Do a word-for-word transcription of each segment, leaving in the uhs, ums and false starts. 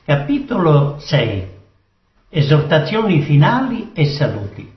Capitolo sei. Esortazioni finali e saluti.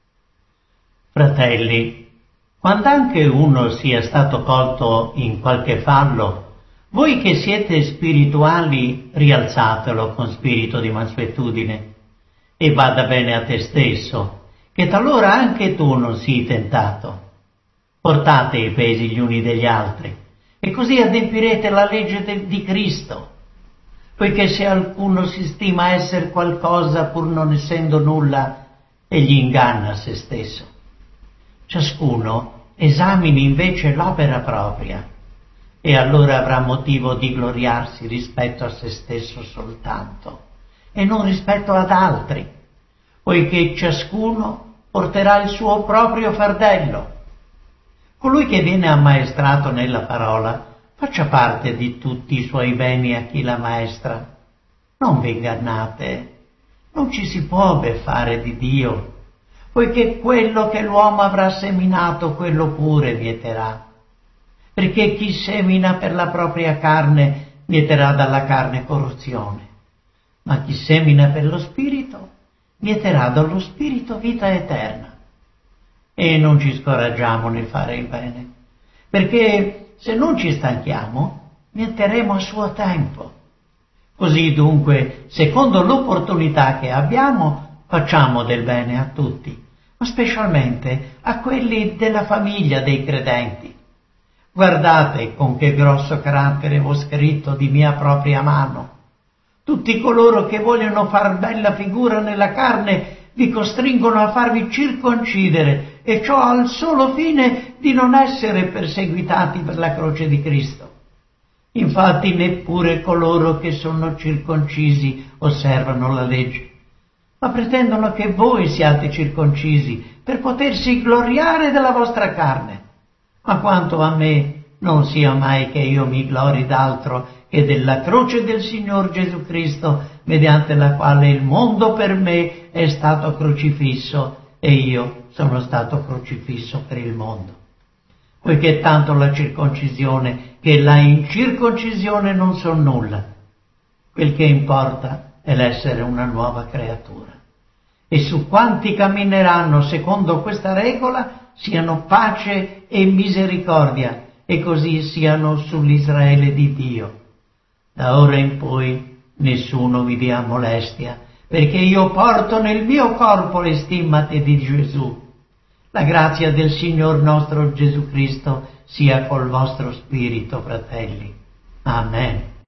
Fratelli, quando anche uno sia stato colto in qualche fallo, voi che siete spirituali rialzatelo con spirito di mansuetudine, e vada bene a te stesso, che talora anche tu non sii tentato. Portate i pesi gli uni degli altri, e così adempirete la legge de- di Cristo. Poiché se qualcuno si stima essere qualcosa pur non essendo nulla, egli inganna se stesso. Ciascuno esamini invece l'opera propria, e allora avrà motivo di gloriarsi rispetto a se stesso soltanto, e non rispetto ad altri, poiché ciascuno porterà il suo proprio fardello. Colui che viene ammaestrato nella parola faccia parte di tutti i suoi beni a chi la maestra. Non vi ingannate, non ci si può beffare di Dio, poiché quello che l'uomo avrà seminato, quello pure mieterà. Perché chi semina per la propria carne, mieterà dalla carne corruzione, ma chi semina per lo Spirito, mieterà dallo Spirito vita eterna. E non ci scoraggiamo nel fare il bene, perché se non ci stanchiamo, mieteremo a suo tempo. Così dunque, secondo l'opportunità che abbiamo, facciamo del bene a tutti, ma specialmente a quelli della famiglia dei credenti. Guardate con che grosso carattere ho scritto di mia propria mano. Tutti coloro che vogliono far bella figura nella carne vi costringono a farvi circoncidere, e ciò al solo fine di non essere perseguitati per la croce di Cristo. Infatti neppure coloro che sono circoncisi osservano la legge, ma pretendono che voi siate circoncisi per potersi gloriare della vostra carne. Ma quanto a me, non sia mai che io mi glori d'altro che della croce del Signor Gesù Cristo, mediante la quale il mondo per me è stato crocifisso e io sono stato crocifisso per il mondo. Poiché tanto la circoncisione che la incirconcisione non son nulla, quel che importa è l'essere una nuova creatura. E su quanti cammineranno secondo questa regola siano pace e misericordia, e così siano sull'Israele di Dio. Da ora in poi nessuno vi dia molestia, perché io porto nel mio corpo le stimmate di Gesù. La grazia del Signor nostro Gesù Cristo sia col vostro spirito, fratelli. Amen.